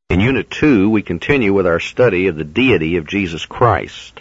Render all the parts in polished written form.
In Unit 2, we continue with our study of the deity of Jesus Christ.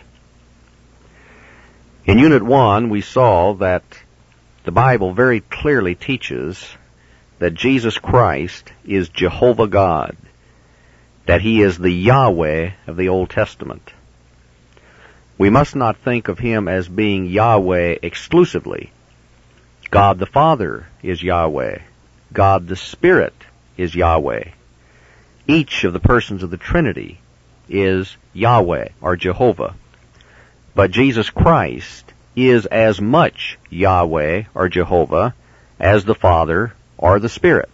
In Unit 1, we saw that the Bible very clearly teaches that Jesus Christ is Jehovah God, that He is the Yahweh of the Old Testament. We must not think of Him as being Yahweh exclusively. God the Father is Yahweh. God the Spirit is Yahweh. Each of the persons of the Trinity is Yahweh or Jehovah. But Jesus Christ is as much Yahweh or Jehovah as the Father or the Spirit.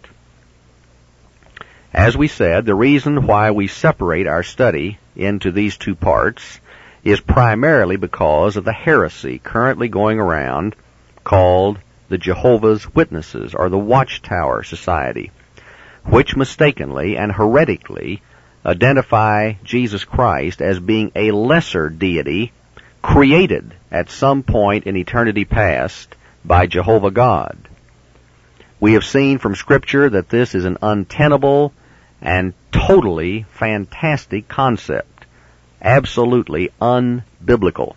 As we said, the reason why we separate our study into these two parts is primarily because of the heresy currently going around called the Jehovah's Witnesses or the Watchtower Society, which mistakenly and heretically identify Jesus Christ as being a lesser deity created at some point in eternity past by Jehovah God. We have seen from Scripture that this is an untenable and totally fantastic concept, absolutely unbiblical.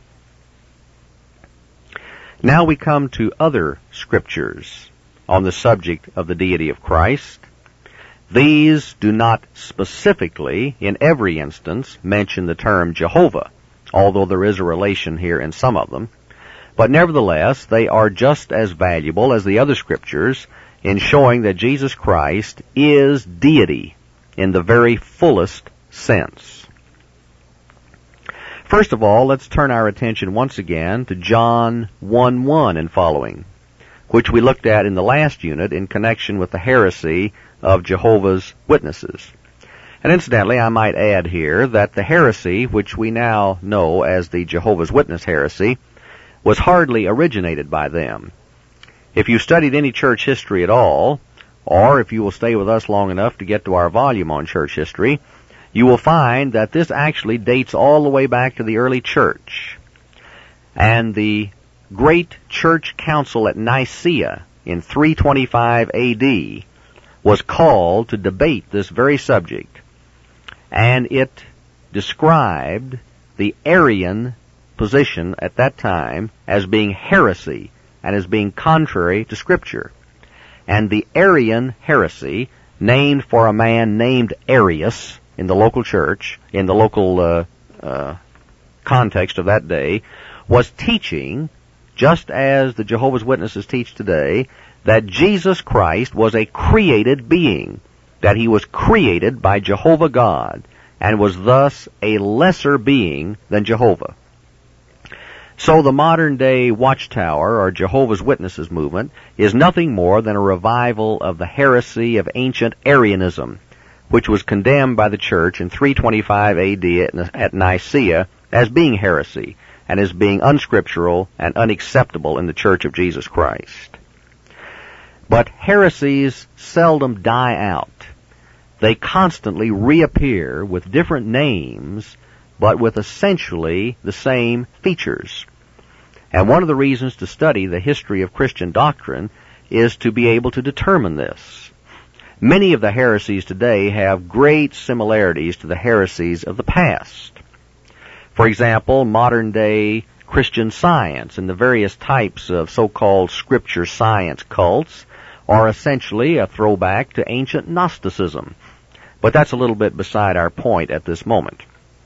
Now we come to other Scriptures on the subject of the deity of Christ. These do not specifically, in every instance, mention the term Jehovah, although there is a relation here in some of them. But nevertheless, they are just as valuable as the other Scriptures in showing that Jesus Christ is deity in the very fullest sense. First of all, let's turn our attention once again to John 1:1 and following, which we looked at in the last unit in connection with the heresy of Jehovah's Witnesses. And incidentally, I might add here that the heresy, which we now know as the Jehovah's Witness heresy, was hardly originated by them. If you studied any church history at all, or if you will stay with us long enough to get to our volume on church history, you will find that this actually dates all the way back to the early church. And the great church council at Nicaea in 325 AD was called to debate this very subject. And it described the Arian position at that time as being heresy and as being contrary to Scripture. And the Arian heresy, named for a man named Arius in the local church, in the local context of that day, was teaching, just as the Jehovah's Witnesses teach today, that Jesus Christ was a created being, that He was created by Jehovah God, and was thus a lesser being than Jehovah. So the modern-day Watchtower or Jehovah's Witnesses movement is nothing more than a revival of the heresy of ancient Arianism, which was condemned by the church in 325 AD at Nicaea as being heresy and as being unscriptural and unacceptable in the Church of Jesus Christ. But heresies seldom die out. They constantly reappear with different names, but with essentially the same features. And one of the reasons to study the history of Christian doctrine is to be able to determine this. Many of the heresies today have great similarities to the heresies of the past. For example, modern-day Christian Science and the various types of so-called scripture science cults are essentially a throwback to ancient Gnosticism. But that's a little bit beside our point at this moment.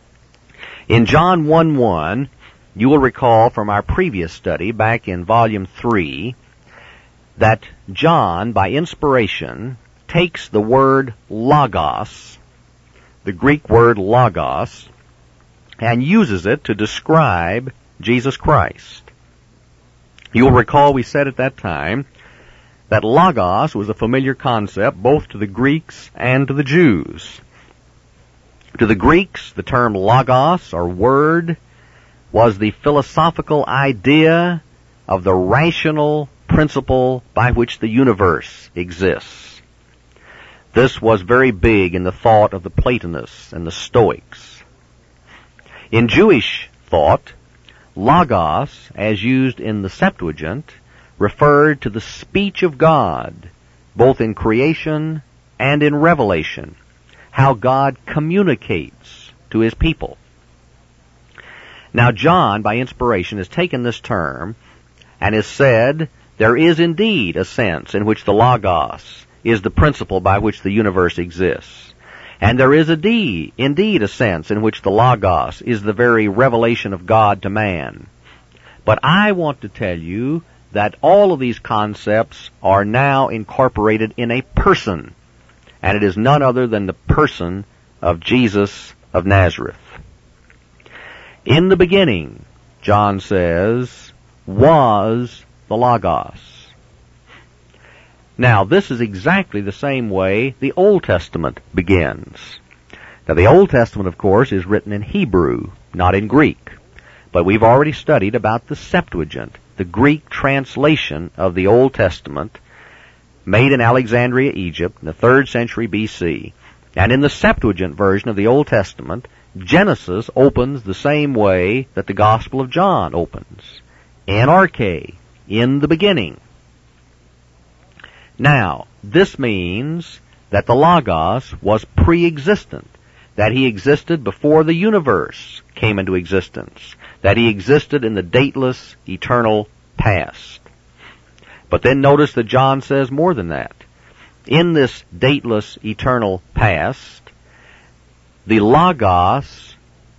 In John 1:1, you will recall from our previous study back in Volume 3 that John, by inspiration, takes the word logos, the Greek word logos, and uses it to describe Jesus Christ. You'll recall we said at that time that logos was a familiar concept both to the Greeks and to the Jews. To the Greeks, the term logos, or word, was the philosophical idea of the rational principle by which the universe exists. This was very big in the thought of the Platonists and the Stoics. In Jewish thought, logos, as used in the Septuagint, referred to the speech of God, both in creation and in revelation, how God communicates to his people. Now John, by inspiration, has taken this term and has said there is indeed a sense in which the Logos is the principle by which the universe exists. And there is indeed a sense in which the Logos is the very revelation of God to man. But I want to tell you that all of these concepts are now incorporated in a person, and it is none other than the person of Jesus of Nazareth. In the beginning, John says, was the Logos. Now, this is exactly the same way the Old Testament begins. Now, the Old Testament, of course, is written in Hebrew, not in Greek. But we've already studied about the Septuagint, the Greek translation of the Old Testament, made in Alexandria, Egypt, in the 3rd century B.C. And in the Septuagint version of the Old Testament, Genesis opens the same way that the Gospel of John opens. Anarche, in the beginning. Now, this means that the Logos was pre-existent, that he existed before the universe came into existence, that he existed in the dateless, eternal past. But then notice that John says more than that. In this dateless, eternal past, the Logos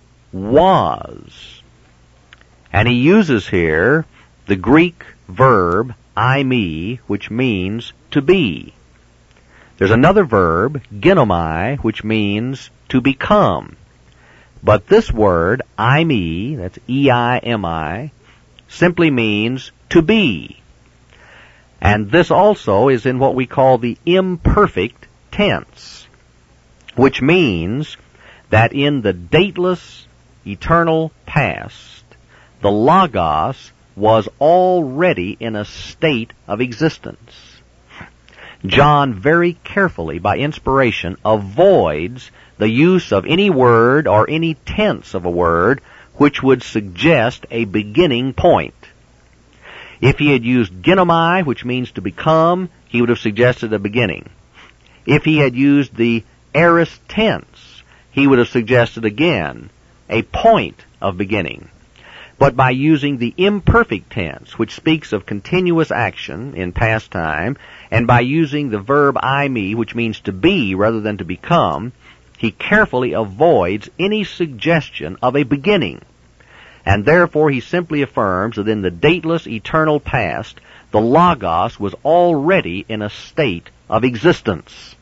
was. And he uses here the Greek verb eimi, which means to be. There's another verb, ginomai, which means to become. But this word, eimi, that's E-I-M-I, simply means to be. And this also is in what we call the imperfect tense, which means that in the dateless, eternal past, the Logos was already in a state of existence. John very carefully, by inspiration, avoids the use of any word or any tense of a word which would suggest a beginning point. If he had used ginomai, which means to become, he would have suggested a beginning. If he had used the aorist tense, he would have suggested again a point of beginning. But by using the imperfect tense, which speaks of continuous action in past time, and by using the verb eimi, which means to be rather than to become, he carefully avoids any suggestion of a beginning. And therefore he simply affirms that in the dateless, eternal past, the Logos was already in a state of existence.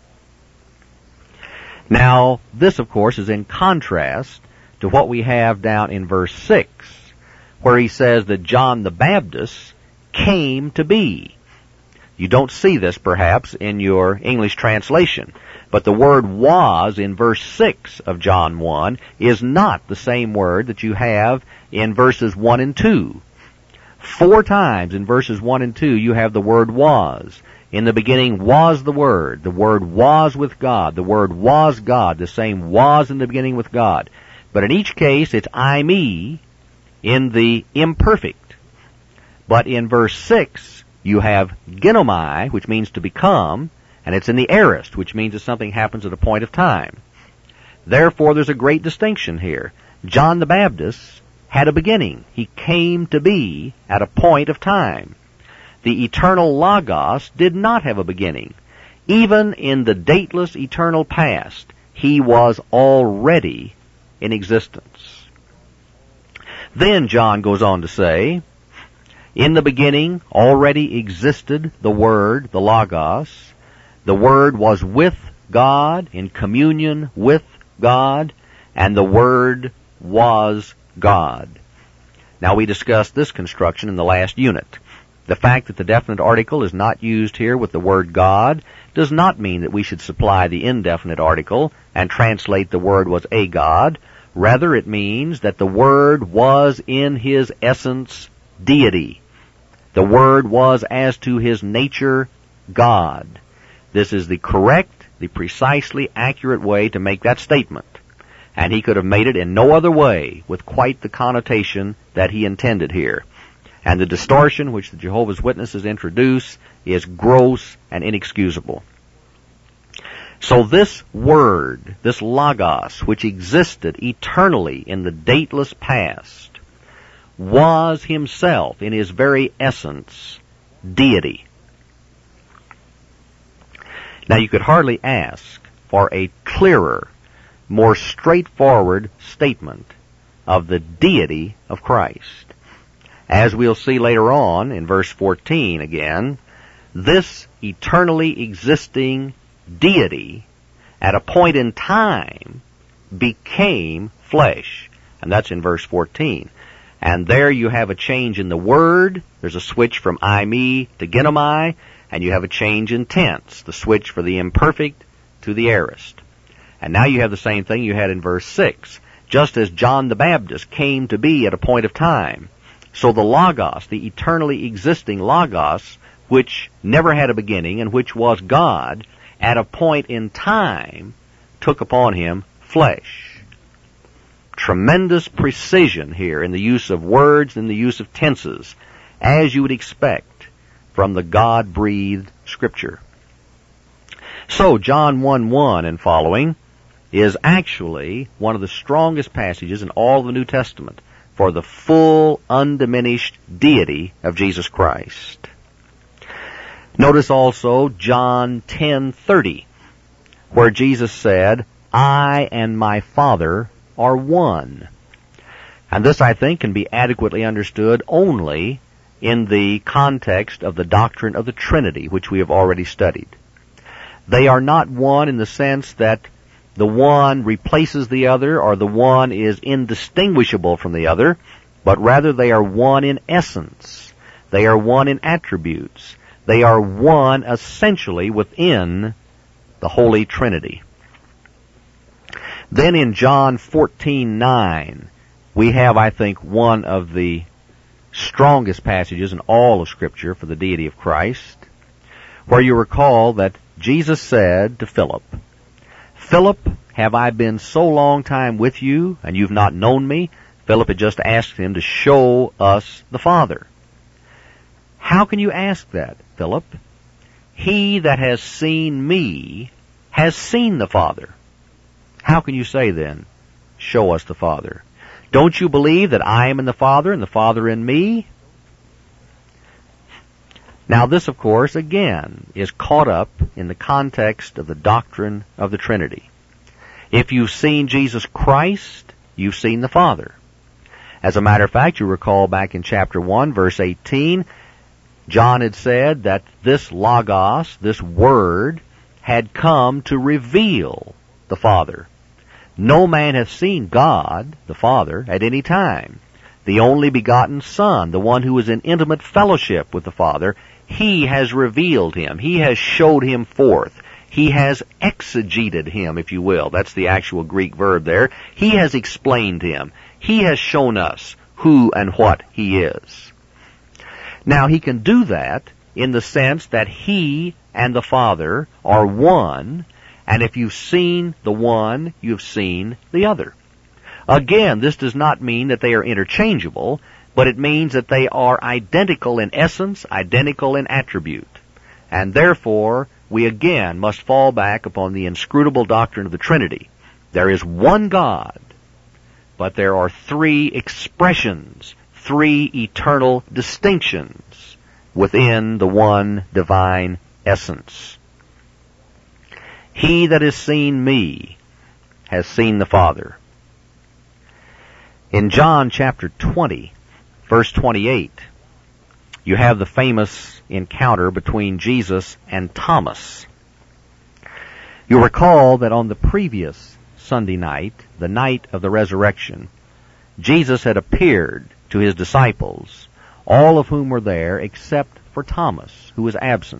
Now, this, of course, is in contrast to what we have down in verse 6, where he says that John the Baptist came to be. You don't see this, perhaps, in your English translation, but the word was in verse 6 of John 1 is not the same word that you have in verses 1 and 2. 4 times in verses 1 and 2 you have the word was. In the beginning was the Word was with God, the Word was God, the same was in the beginning with God. But in each case it's eimi in the imperfect. But in verse 6 you have ginomai, which means to become, and it's in the aorist, which means that something happens at a point of time. Therefore, there's a great distinction here. John the Baptist had a beginning. He came to be at a point of time. The eternal Logos did not have a beginning. Even in the dateless eternal past, he was already in existence. Then John goes on to say, in the beginning already existed the Word, the Logos. The Word was with God, in communion with God, and the Word was God. Now, we discussed this construction in the last unit. The fact that the definite article is not used here with the word God does not mean that we should supply the indefinite article and translate the Word was a God. Rather, it means that the Word was in His essence deity. The Word was as to His nature God. This is the correct, the precisely accurate way to make that statement. And he could have made it in no other way with quite the connotation that he intended here. And the distortion which the Jehovah's Witnesses introduce is gross and inexcusable. So this Word, this Logos, which existed eternally in the dateless past, was himself, in his very essence, deity. Now you could hardly ask for a clearer, more straightforward statement of the deity of Christ. As we'll see later on in verse 14 again, this eternally existing deity at a point in time became flesh. And that's in verse 14. And there you have a change in the word. There's a switch from I, me to genomai. And you have a change in tense, the switch for the imperfect to the aorist. And now you have the same thing you had in verse 6. Just as John the Baptist came to be at a point of time, so the Logos, the eternally existing Logos, which never had a beginning and which was God, at a point in time took upon him flesh. Tremendous precision here in the use of words and the use of tenses, as you would expect from the God-breathed Scripture. So John 1:1 and following is actually one of the strongest passages in all the New Testament for the full, undiminished deity of Jesus Christ. Notice also John 10:30, where Jesus said, I and my Father are one. And this, I think, can be adequately understood only in the context of the doctrine of the Trinity, which we have already studied. They are not one in the sense that the one replaces the other or the one is indistinguishable from the other, but rather they are one in essence. They are one in attributes. They are one essentially within the Holy Trinity. Then in John 14:9, we have, I think, one of the strongest passages in all of Scripture for the deity of Christ, where you recall that Jesus said to Philip, Philip, have I been so long time with you, and you've not known me? Philip had just asked him to show us the Father. How can you ask that, Philip? He that has seen me has seen the Father. How can you say then, show us the Father? Don't you believe that I am in the Father and the Father in me? Now this, of course, again, is caught up in the context of the doctrine of the Trinity. If you've seen Jesus Christ, you've seen the Father. As a matter of fact, you recall back in chapter 1, verse 18, John had said that this Logos, this Word, had come to reveal the Father. No man hath seen God, the Father, at any time. The only begotten Son, the one who is in intimate fellowship with the Father, He has revealed Him. He has showed Him forth. He has exegeted Him, if you will. That's the actual Greek verb there. He has explained Him. He has shown us who and what He is. Now, He can do that in the sense that He and the Father are one, and if you've seen the one, you've seen the other. Again, this does not mean that they are interchangeable, but it means that they are identical in essence, identical in attribute. And therefore, we again must fall back upon the inscrutable doctrine of the Trinity. There is one God, but there are three expressions, three eternal distinctions within the one divine essence. He that has seen me has seen the Father. In John chapter 20, verse 28, you have the famous encounter between Jesus and Thomas. You recall that on the previous Sunday night, the night of the resurrection, Jesus had appeared to His disciples, all of whom were there except for Thomas, who was absent.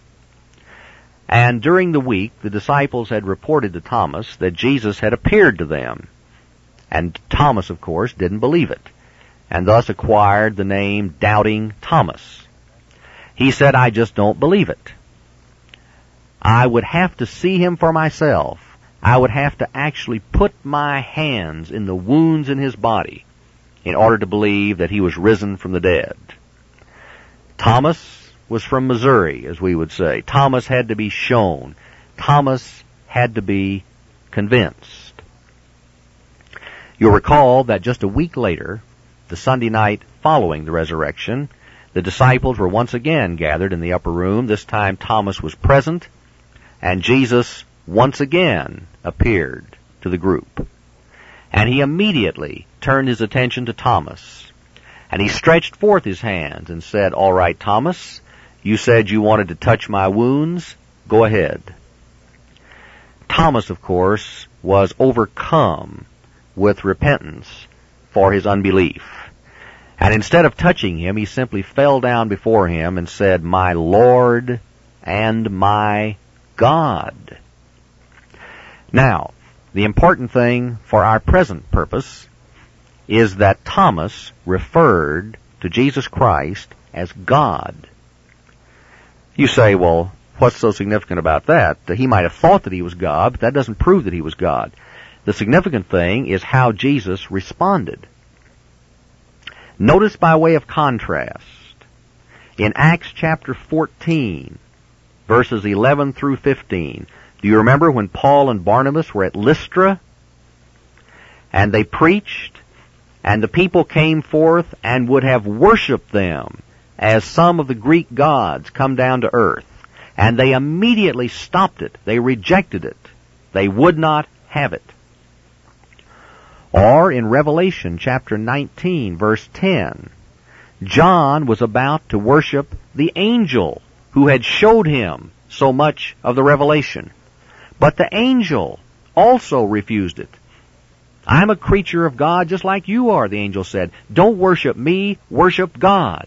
And during the week, the disciples had reported to Thomas that Jesus had appeared to them. And Thomas, of course, didn't believe it, and thus acquired the name Doubting Thomas. He said, I just don't believe it. I would have to see Him for myself. I would have to actually put my hands in the wounds in His body in order to believe that He was risen from the dead. Thomas was from Missouri, as we would say. Thomas had to be shown. Thomas had to be convinced. You'll recall that just a week later, the Sunday night following the resurrection, the disciples were once again gathered in the upper room. This time Thomas was present, and Jesus once again appeared to the group. And he immediately turned his attention to Thomas. And he stretched forth his hands and said, "All right, Thomas, you said you wanted to touch my wounds. Go ahead." Thomas, of course, was overcome with repentance for his unbelief. And instead of touching him, he simply fell down before him and said, "My Lord and my God." Now, the important thing for our present purpose is that Thomas referred to Jesus Christ as God. You say, well, what's so significant about that? He might have thought that he was God, but that doesn't prove that he was God. The significant thing is how Jesus responded. Notice by way of contrast, in Acts chapter 14, verses 11 through 15, do you remember when Paul and Barnabas were at Lystra? And they preached, and the people came forth and would have worshipped them as some of the Greek gods come down to earth. And they immediately stopped it. They rejected it. They would not have it. Or in Revelation chapter 19, verse 10, John was about to worship the angel who had showed him so much of the revelation. But the angel also refused it. "I'm a creature of God just like you are," the angel said. "Don't worship me, worship God."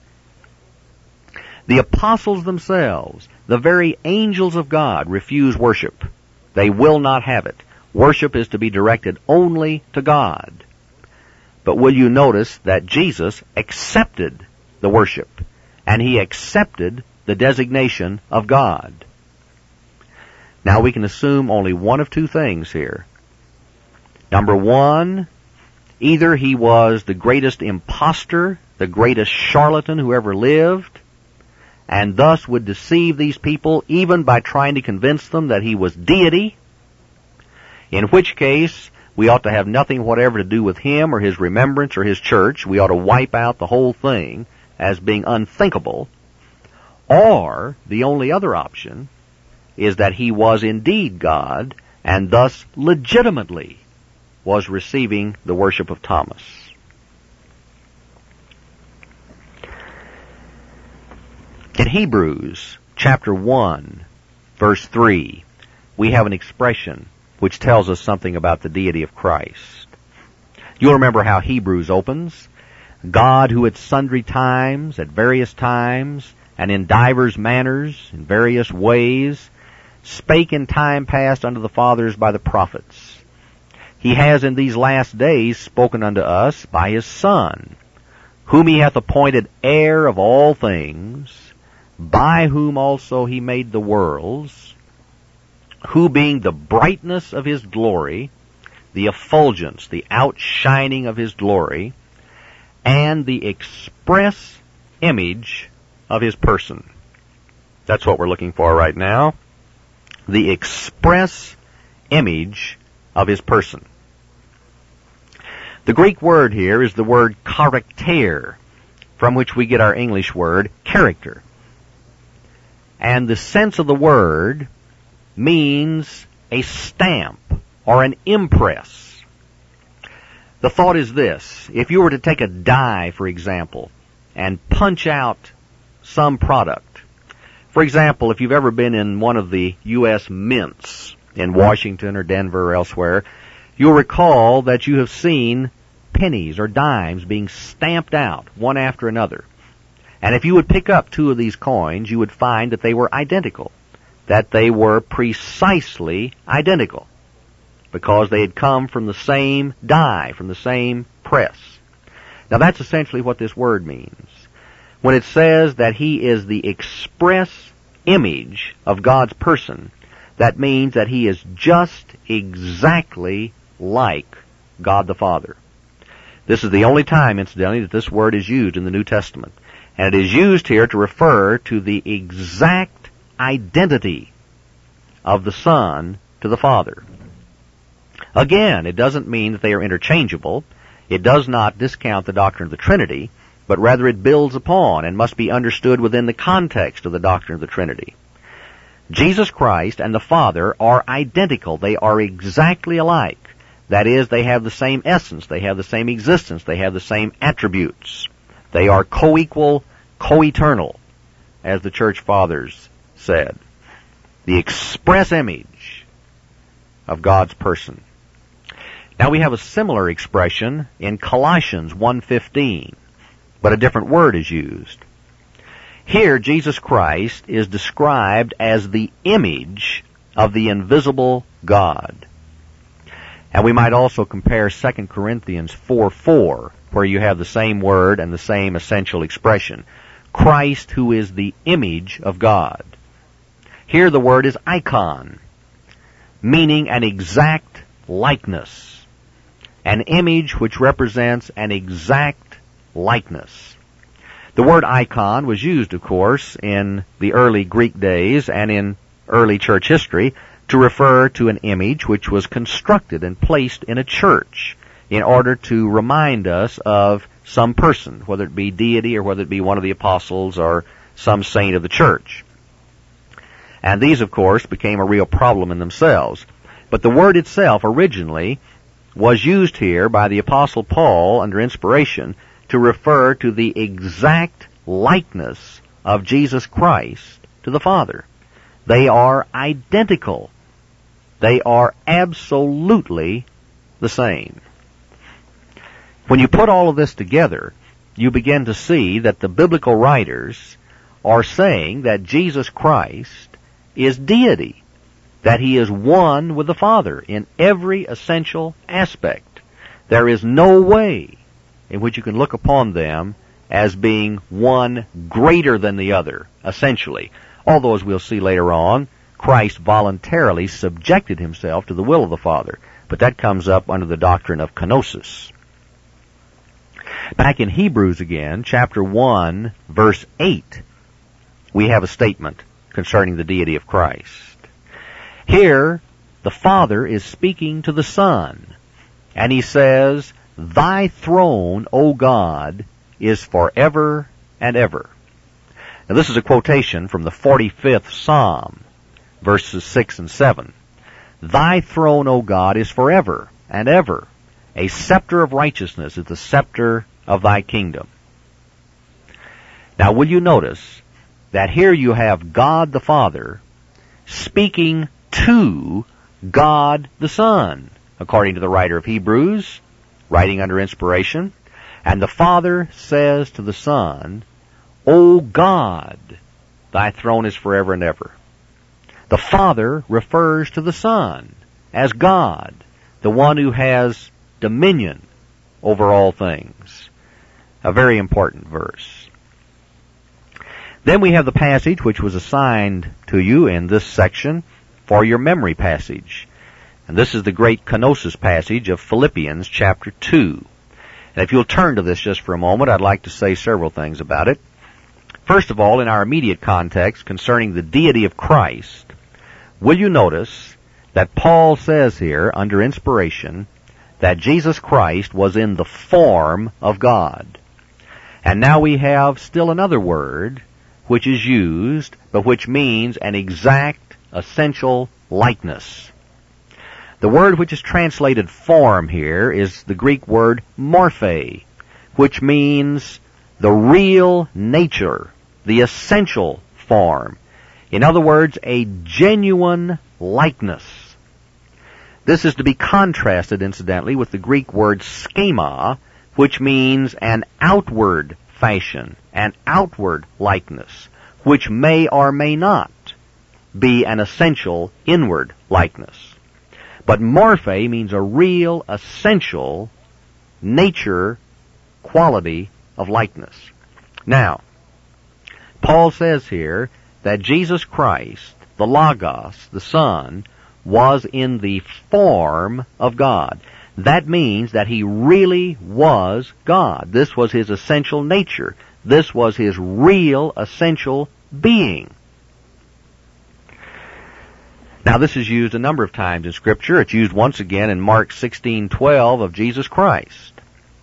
The apostles themselves, the very angels of God, refuse worship. They will not have it. Worship is to be directed only to God. But will you notice that Jesus accepted the worship, and he accepted the designation of God? Now we can assume only one of two things here. Number one, either he was the greatest impostor, the greatest charlatan who ever lived, and thus would deceive these people even by trying to convince them that he was deity, in which case we ought to have nothing whatever to do with him or his remembrance or his church. We ought to wipe out the whole thing as being unthinkable. Or the only other option is that he was indeed God, and thus legitimately was receiving the worship of Thomas. In Hebrews chapter 1, verse 3, we have an expression which tells us something about the deity of Christ. You'll remember how Hebrews opens. "God, who at sundry times, at various times, and in divers manners, in various ways, spake in time past unto the fathers by the prophets. He has in these last days spoken unto us by his Son, whom he hath appointed heir of all things, by whom also he made the worlds, who being the brightness of his glory, the effulgence, the outshining of his glory, and the express image of his person." That's what we're looking for right now. The express image of his person. The Greek word here is the word charakter, from which we get our English word character. And the sense of the word means a stamp or an impress. The thought is this: if you were to take a die, for example, and punch out some product. For example, if you've ever been in one of the U.S. mints in Washington or Denver or elsewhere, you'll recall that you have seen pennies or dimes being stamped out one after another. And if you would pick up two of these coins, you would find that they were identical, that they were precisely identical, because they had come from the same die, from the same press. Now that's essentially what this word means. When it says that he is the express image of God's person, that means that he is just exactly like God the Father. This is the only time, incidentally, that this word is used in the New Testament. And it is used here to refer to the exact identity of the Son to the Father. Again, it doesn't mean that they are interchangeable. It does not discount the doctrine of the Trinity, but rather it builds upon and must be understood within the context of the doctrine of the Trinity. Jesus Christ and the Father are identical. They are exactly alike. That is, they have the same essence, they have the same existence, they have the same attributes. They are co-equal, co-eternal, as the Church Fathers said. The express image of God's person. Now we have a similar expression in Colossians 1:15, but a different word is used. Here, Jesus Christ is described as the image of the invisible God. And we might also compare 2 Corinthians 4:4, where you have the same word and the same essential expression. Christ, who is the image of God. Here the word is icon, meaning an exact likeness. An image which represents an exact likeness. The word icon was used, of course, in the early Greek days and in early church history to refer to an image which was constructed and placed in a church in order to remind us of some person, whether it be deity or whether it be one of the apostles or some saint of the church. And these, of course, became a real problem in themselves. But the word itself originally was used here by the Apostle Paul under inspiration to refer to the exact likeness of Jesus Christ to the Father. They are identical. They are absolutely the same. When you put all of this together, you begin to see that the biblical writers are saying that Jesus Christ is deity, that he is one with the Father in every essential aspect. There is no way in which you can look upon them as being one greater than the other, essentially. Although, as we'll see later on, Christ voluntarily subjected himself to the will of the Father. But that comes up under the doctrine of kenosis. Back in Hebrews again, chapter 1, verse 8, we have a statement concerning the deity of Christ. Here, the Father is speaking to the Son, and he says, "Thy throne, O God, is forever and ever." Now this is a quotation from the 45th Psalm, verses 6 and 7. "Thy throne, O God, is forever and ever. A scepter of righteousness is the scepter of thy kingdom." Now will you notice that here you have God the Father speaking to God the Son, according to the writer of Hebrews, writing under inspiration. And the Father says to the Son, "O God, thy throne is forever and ever." The Father refers to the Son as God, the one who has dominion over all things. A very important verse. Then we have the passage which was assigned to you in this section for your memory passage. And this is the great kenosis passage of Philippians chapter 2. And if you'll turn to this just for a moment, I'd like to say several things about it. First of all, in our immediate context concerning the deity of Christ, will you notice that Paul says here, under inspiration, that Jesus Christ was in the form of God. And now we have still another word which is used, but which means an exact, essential likeness. The word which is translated form here is the Greek word morphe, which means the real nature, the essential form. In other words, a genuine likeness. This is to be contrasted, incidentally, with the Greek word schema, which means an outward fashion, an outward likeness, which may or may not be an essential inward likeness. But morphe means a real, essential nature, quality of likeness. Now, Paul says here that Jesus Christ, the Logos, the Son, was in the form of God. That means that he really was God. This was his essential nature. This was his real, essential being. Now, this is used a number of times in Scripture. It's used once again in Mark 16:12 of Jesus Christ.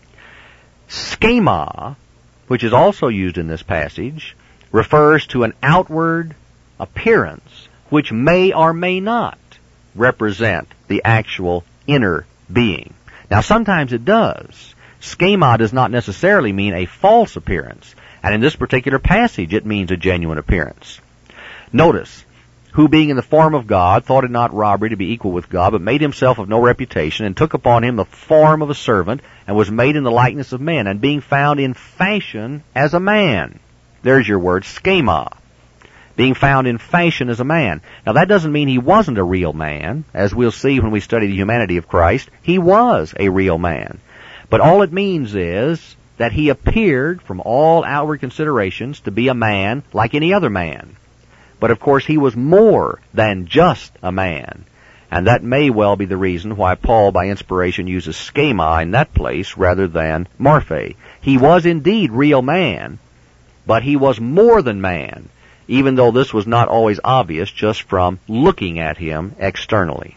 Schema, which is also used in this passage, refers to an outward appearance which may or may not represent the actual inner being. Now, sometimes it does. Schema does not necessarily mean a false appearance, and in this particular passage it means a genuine appearance. Notice, who being in the form of God thought it not robbery to be equal with God, but made himself of no reputation, and took upon him the form of a servant, and was made in the likeness of men, and being found in fashion as a man. There's your word, schema. Being found in fashion as a man. Now, that doesn't mean he wasn't a real man. As we'll see when we study the humanity of Christ, he was a real man. But all it means is that he appeared, from all outward considerations, to be a man like any other man. But of course, he was more than just a man. And that may well be the reason why Paul, by inspiration, uses schema in that place rather than morphe. He was indeed real man, but he was more than man, even though this was not always obvious just from looking at him externally.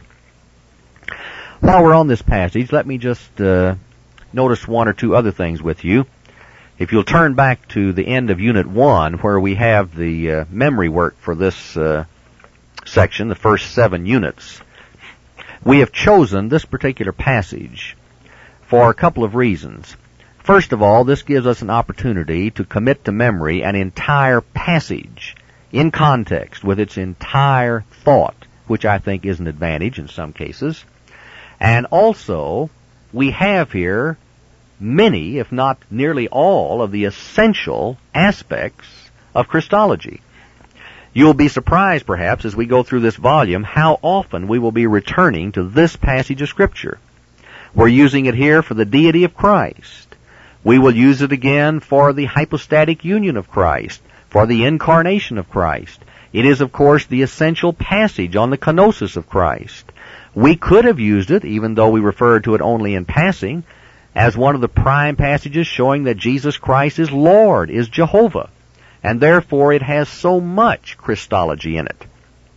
While we're on this passage, let me just notice one or two other things with you. If you'll turn back to the end of Unit 1, where we have the memory work for this section, the first 7 units, we have chosen this particular passage for a couple of reasons. First of all, this gives us an opportunity to commit to memory an entire passage in context with its entire thought, which I think is an advantage in some cases. And also, we have here many, if not nearly all, of the essential aspects of Christology. You'll be surprised, perhaps, as we go through this volume, how often we will be returning to this passage of Scripture. We're using it here for the deity of Christ. We will use it again for the hypostatic union of Christ, for the incarnation of Christ. It is, of course, the essential passage on the kenosis of Christ. We could have used it, even though we referred to it only in passing, as one of the prime passages showing that Jesus Christ is Lord, is Jehovah, and therefore it has so much Christology in it.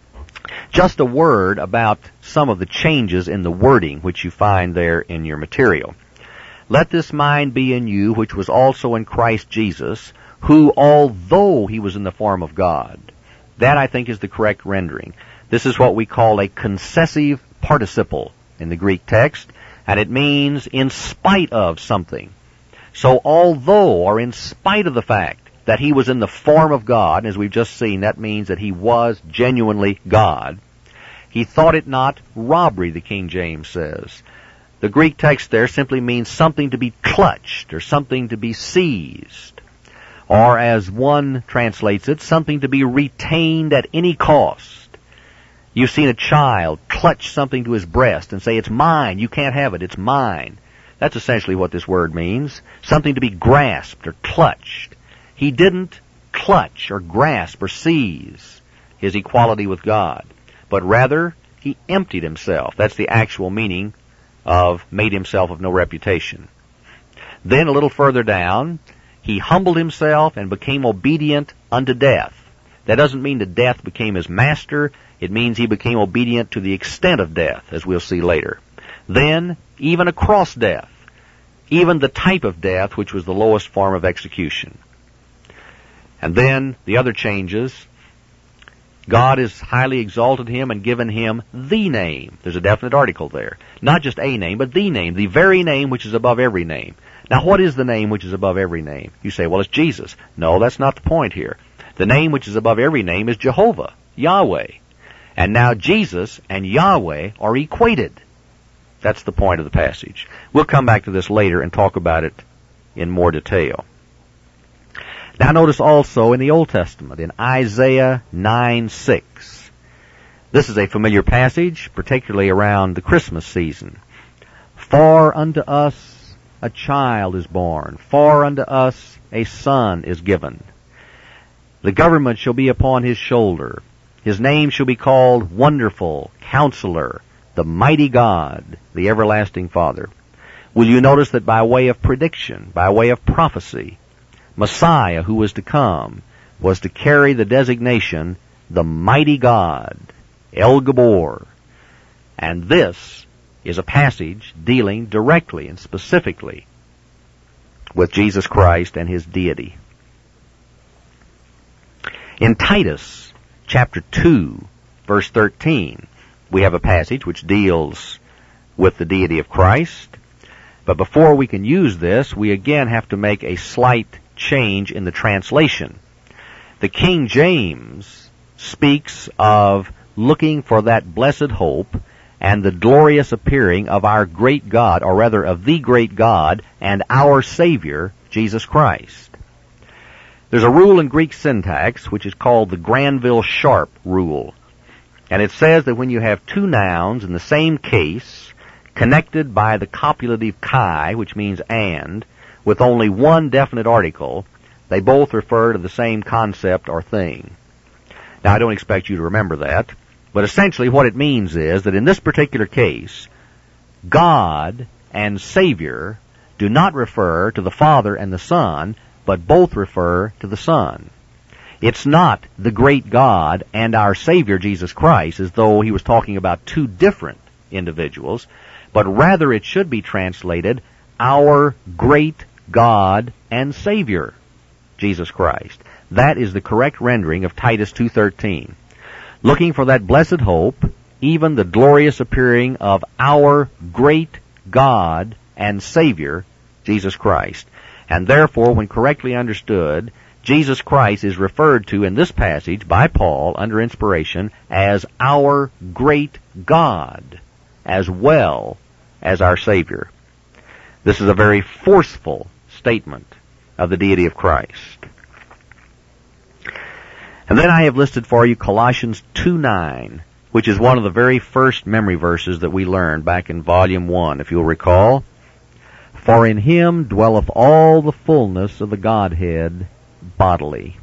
Just a word about some of the changes in the wording which you find there in your material. Let this mind be in you, which was also in Christ Jesus, who, although he was in the form of God. That, I think, is the correct rendering. This is what we call a concessive participle in the Greek text, and it means in spite of something. So although, or in spite of the fact that he was in the form of God, as we've just seen, that means that he was genuinely God, he thought it not robbery, the King James says. The Greek text there simply means something to be clutched or something to be seized. Or as one translates it, something to be retained at any cost. You've seen a child clutch something to his breast and say, "It's mine, you can't have it, it's mine." That's essentially what this word means. Something to be grasped or clutched. He didn't clutch or grasp or seize his equality with God, but rather he emptied himself. That's the actual meaning of made himself of no reputation. Then a little further down, he humbled himself and became obedient unto death. That doesn't mean that death became his master. It means he became obedient to the extent of death, as we'll see later. Then, even across death, even the type of death which was the lowest form of execution. And then, the other changes, God has highly exalted him and given him the name. There's a definite article there. Not just a name, but the name, the very name which is above every name. Now, what is the name which is above every name? You say, well, it's Jesus. No, that's not the point here. The name which is above every name is Jehovah, Yahweh. And now Jesus and Yahweh are equated. That's the point of the passage. We'll come back to this later and talk about it in more detail. Now notice also in the Old Testament, in Isaiah 9:6. This is a familiar passage, particularly around the Christmas season. For unto us a child is born, for unto us a son is given. The government shall be upon his shoulder. His name shall be called Wonderful, Counselor, the Mighty God, the Everlasting Father. Will you notice that by way of prediction, by way of prophecy, Messiah, who was to come, was to carry the designation, the Mighty God, El Gabor. And this is a passage dealing directly and specifically with Jesus Christ and his deity. In Titus chapter 2, verse 13, we have a passage which deals with the deity of Christ. But before we can use this, we again have to make a slight change in the translation. The King James speaks of looking for that blessed hope and the glorious appearing of our great God, or rather of the great God and our Savior, Jesus Christ. There's a rule in Greek syntax which is called the Granville-Sharp rule. And it says that when you have two nouns in the same case, connected by the copulative kai, which means and, with only one definite article, they both refer to the same concept or thing. Now, I don't expect you to remember that, but essentially what it means is that in this particular case, God and Savior do not refer to the Father and the Son, but both refer to the Son. It's not the great God and our Savior, Jesus Christ, as though he was talking about two different individuals, but rather it should be translated, our great God and Savior, Jesus Christ. That is the correct rendering of Titus 2:13. Looking for that blessed hope, even the glorious appearing of our great God and Savior, Jesus Christ. And therefore, when correctly understood, Jesus Christ is referred to in this passage by Paul under inspiration as our great God, as well as our Savior. This is a very forceful statement of the deity of Christ. And then I have listed for you Colossians 2:9, which is one of the very first memory verses that we learned back in Volume 1, if you'll recall. For in him dwelleth all the fullness of the Godhead bodily.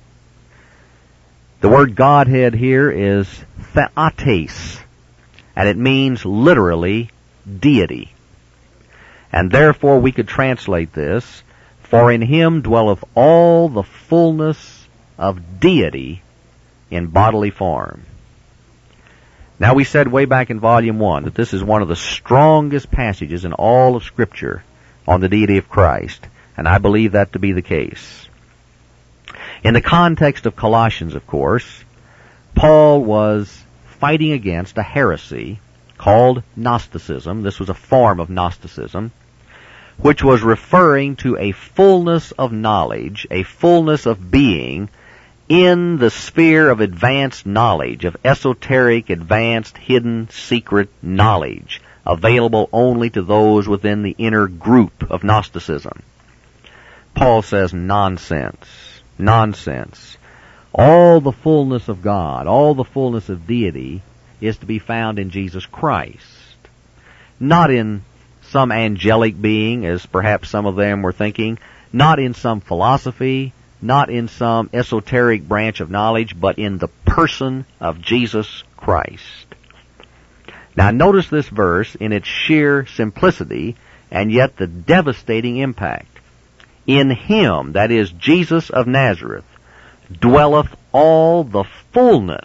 The word Godhead here is theotes, and it means literally deity. And therefore we could translate this, for in him dwelleth all the fullness of deity in bodily form. Now, we said way back in Volume 1 that this is one of the strongest passages in all of Scripture on the deity of Christ, and I believe that to be the case. In the context of Colossians, of course, Paul was fighting against a heresy called Gnosticism. This was a form of Gnosticism, which was referring to a fullness of knowledge, a fullness of being in the sphere of advanced knowledge, of esoteric, advanced, hidden, secret knowledge, available only to those within the inner group of Gnosticism. Paul says, nonsense. Nonsense. All the fullness of God, all the fullness of deity is to be found in Jesus Christ. Not in some angelic being, as perhaps some of them were thinking, not in some philosophy, not in some esoteric branch of knowledge, but in the person of Jesus Christ. Now notice this verse in its sheer simplicity and yet the devastating impact. In him, that is Jesus of Nazareth, dwelleth all the fullness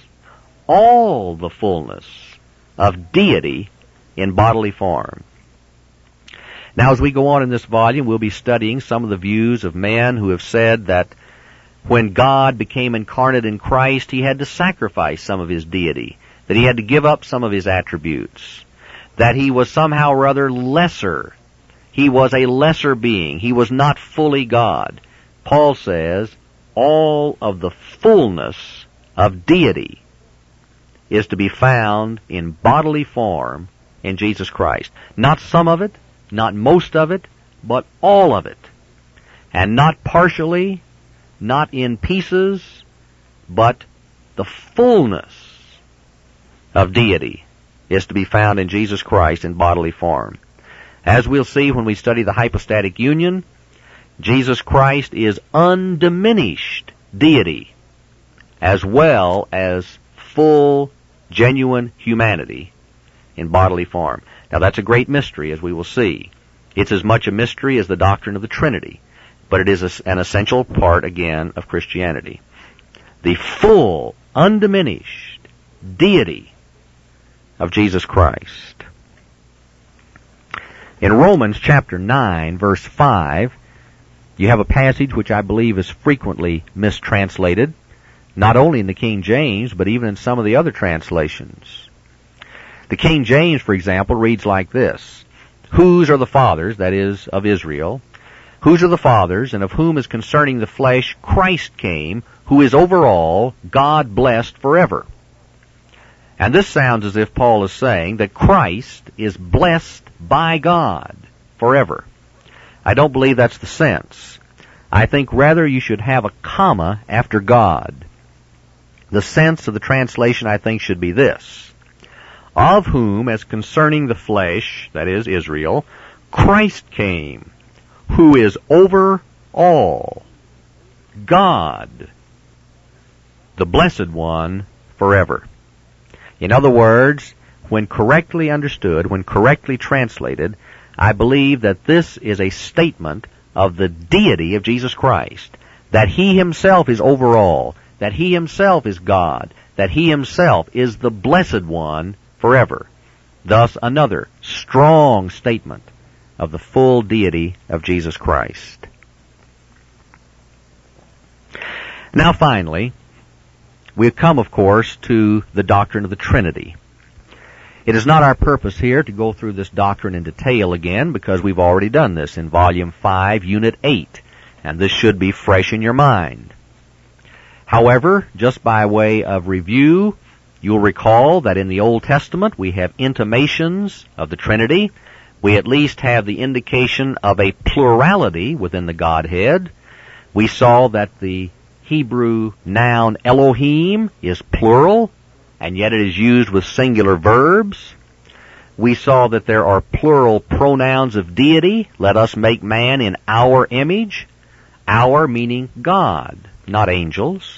of deity in bodily form. Now, as we go on in this volume, we'll be studying some of the views of men who have said that when God became incarnate in Christ, he had to sacrifice some of his deity, that he had to give up some of his attributes, that he was somehow or other lesser. He was a lesser being. He was not fully God. Paul says all of the fullness of deity is to be found in bodily form in Jesus Christ. Not some of it, not most of it, but all of it. And not partially, not in pieces, but the fullness of deity is to be found in Jesus Christ in bodily form. As we'll see when we study the hypostatic union, Jesus Christ is undiminished deity as well as full, genuine humanity in bodily form. Now that's a great mystery, as we will see. It's as much a mystery as the doctrine of the Trinity, but it is an essential part, again, of Christianity. The full, undiminished deity of Jesus Christ. In Romans chapter 9, verse 5, you have a passage which I believe is frequently mistranslated, not only in the King James, but even in some of the other translations. The King James, for example, reads like this: Whose are the fathers, that is, of Israel? Whose are the fathers, and of whom is concerning the flesh Christ came, who is over all, God blessed forever? And this sounds as if Paul is saying that Christ is blessed by God forever. I don't believe that's the sense. I think rather you should have a comma after God. The sense of the translation, I think, should be this: Of whom, as concerning the flesh, that is, Israel, Christ came, who is over all, God, the Blessed One, forever. In other words, when correctly understood, when correctly translated, I believe that this is a statement of the deity of Jesus Christ, that He Himself is over all, that He Himself is God, that He Himself is the Blessed One forever. Thus, another strong statement of the full deity of Jesus Christ. Now, finally, we come, of course, to the doctrine of the Trinity. It is not our purpose here to go through this doctrine in detail again, because we've already done this in Volume 5, Unit 8, and this should be fresh in your mind. However, just by way of review, you'll recall that in the Old Testament we have intimations of the Trinity. We at least have the indication of a plurality within the Godhead. We saw that the Hebrew noun Elohim is plural, and yet it is used with singular verbs. We saw that there are plural pronouns of deity. Let us make man in our image. Our meaning God, not angels.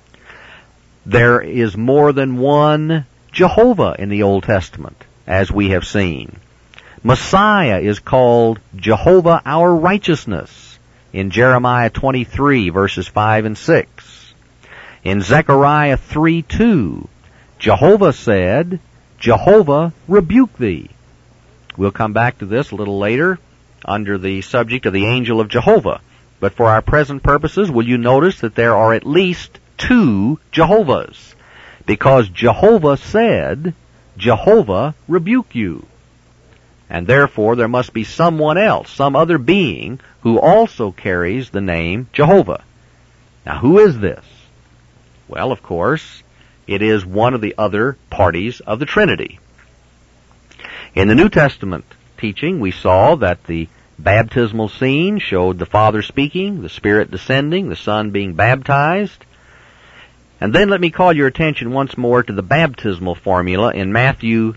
There is more than one Jehovah in the Old Testament, as we have seen. Messiah is called Jehovah our righteousness in Jeremiah 23, verses 5 and 6. In Zechariah 3:2, Jehovah said, Jehovah rebuke thee. We'll come back to this a little later under the subject of the angel of Jehovah. But for our present purposes, will you notice that there are at least two Jehovahs? Because Jehovah said, Jehovah rebuke you. And therefore there must be someone else, some other being, who also carries the name Jehovah. Now, who is this? Well, of course, it is one of the other parties of the Trinity. In the New Testament teaching, we saw that the baptismal scene showed the Father speaking, the Spirit descending, the Son being baptized. And then let me call your attention once more to the baptismal formula in Matthew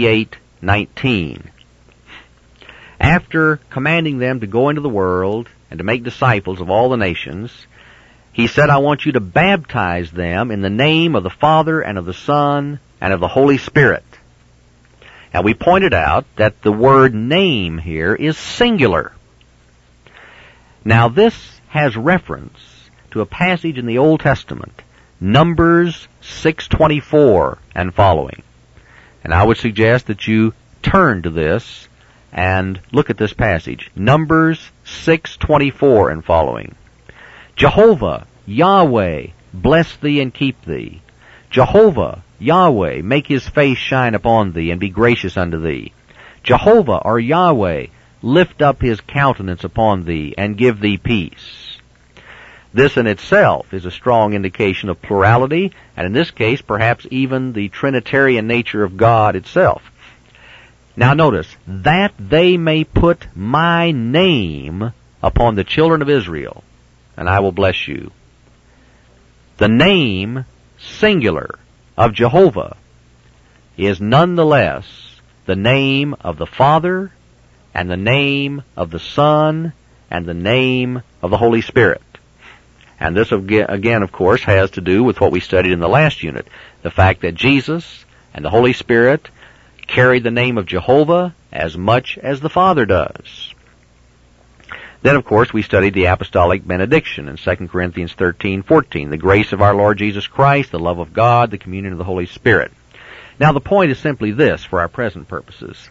28:19. After commanding them to go into the world and to make disciples of all the nations, He said, I want you to baptize them in the name of the Father and of the Son and of the Holy Spirit. And we pointed out that the word name here is singular. Now this has reference to a passage in the Old Testament, Numbers 6:24 and following. And I would suggest that you turn to this and look at this passage, Numbers 6:24 and following. Jehovah, Yahweh, bless thee and keep thee. Jehovah, Yahweh, make His face shine upon thee and be gracious unto thee. Jehovah, or Yahweh, lift up His countenance upon thee and give thee peace. This in itself is a strong indication of plurality, and in this case perhaps even the Trinitarian nature of God itself. Now notice, that they may put my name upon the children of Israel, and I will bless you. The name, singular, of Jehovah is nonetheless the name of the Father, and the name of the Son, and the name of the Holy Spirit. And this again, of course, has to do with what we studied in the last unit, the fact that Jesus and the Holy Spirit carry the name of Jehovah as much as the Father does. Then, of course, we studied the apostolic benediction in 2 Corinthians 13:14, the grace of our Lord Jesus Christ, the love of God, the communion of the Holy Spirit. Now, the point is simply this for our present purposes.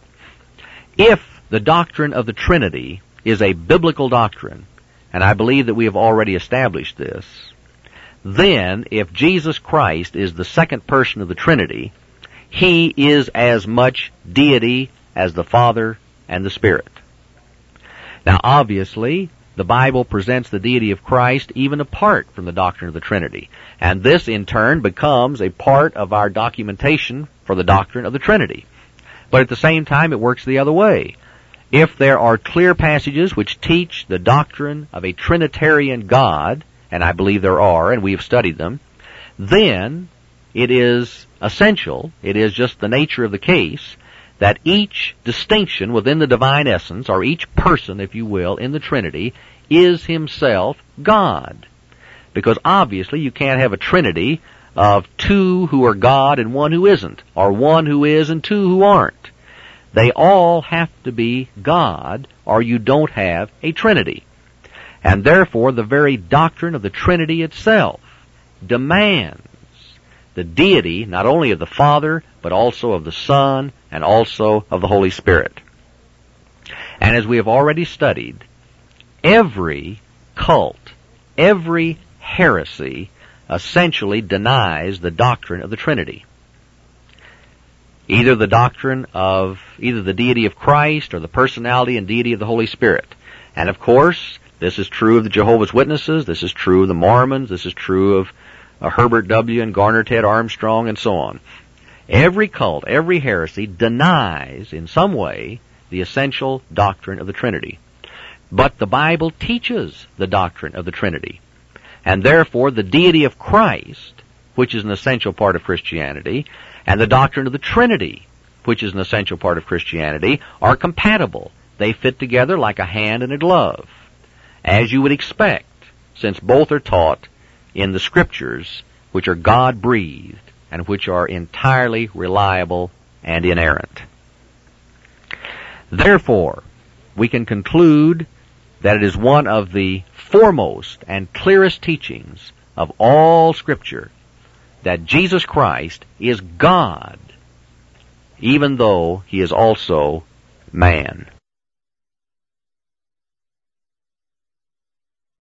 If the doctrine of the Trinity is a biblical doctrine, and I believe that we have already established this, then if Jesus Christ is the second person of the Trinity, He is as much deity as the Father and the Spirit. Now, obviously, the Bible presents the deity of Christ even apart from the doctrine of the Trinity, and this in turn becomes a part of our documentation for the doctrine of the Trinity. But at the same time, it works the other way. If there are clear passages which teach the doctrine of a Trinitarian God, and I believe there are, and we have studied them, then it is essential, it is just the nature of the case, that each distinction within the divine essence, or each person, if you will, in the Trinity, is himself God. Because obviously you can't have a Trinity of two who are God and one who isn't, or one who is and two who aren't. They all have to be God, or you don't have a Trinity. And therefore, the very doctrine of the Trinity itself demands the deity not only of the Father, but also of the Son, and also of the Holy Spirit. And as we have already studied, every cult, every heresy essentially denies the doctrine of the Trinity. Either the doctrine of either the deity of Christ or the personality and deity of the Holy Spirit. And of course, this is true of the Jehovah's Witnesses, this is true of the Mormons, this is true of Herbert W. and Garner Ted Armstrong, and so on. Every cult, every heresy denies in some way the essential doctrine of the Trinity. But the Bible teaches the doctrine of the Trinity. And therefore, the deity of Christ, which is an essential part of Christianity, and the doctrine of the Trinity, which is an essential part of Christianity, are compatible. They fit together like a hand and a glove, as you would expect, since both are taught in the Scriptures, which are God-breathed and which are entirely reliable and inerrant. Therefore, we can conclude that it is one of the foremost and clearest teachings of all Scripture that Jesus Christ is God, even though He is also man.